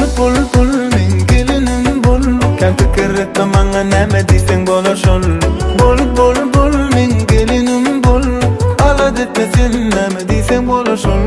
bul bul men gelinim bul. Kan fikir etme bana neme diysen bolar şol. Bul men gelinim bul. Alat etmesin neme diysen bolar şol.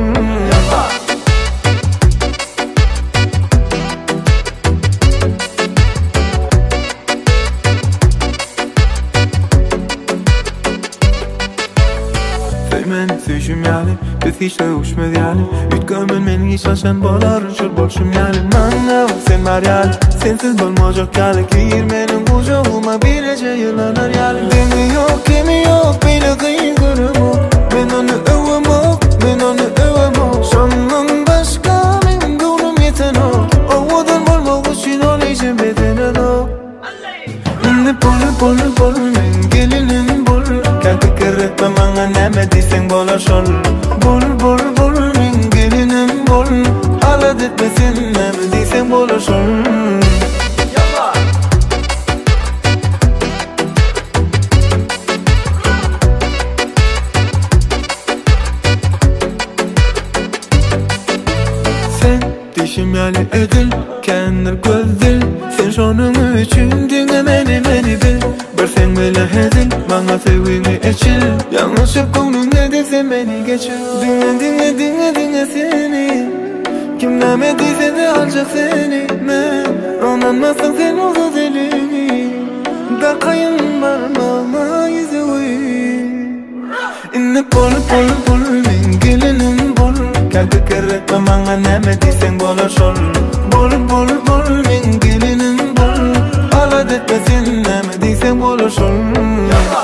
Söýüşüm ýaly, biz hiç de uçmaz ýaly. Ütgömün men hiç aşan bolar, şol bolşum ýaly. Mana sen bar ýaly, sensiz bolmajak ýaly. Gir meniň gujaguma birece ýylanar ýaly. Demi ýok, kemi ýok, beýle gyn görüm. Men onu öwemok, men onu öwemok. Şondan başga men gönlüm ýeteno. Owadan bolmak üçin olyjym bedeno. Bul men gelinim bul. Kan fikir etme bana neme diysen bolar şol. Bul men gelinim bul. Alat etmesin neme diysen bolar şol. Sen dişim ýaly edil, kendir gözdil. Sen şonun üçün diňe meni bil. Bir sen bile hedil, bana sevgini eçil. Yanlışıp gönlüne desem beni geçir. Dinle seni. Kim neme diyse de alacak seni. Men ananmazsan sen uzat elini. Da kayın parmağıma yüzüğü. İnne bul men gelinim bul. Kan fikir etme bana neme diysen bolar şol. Bul men gelinim bul. Alat etmesin neme diysen bolar şol.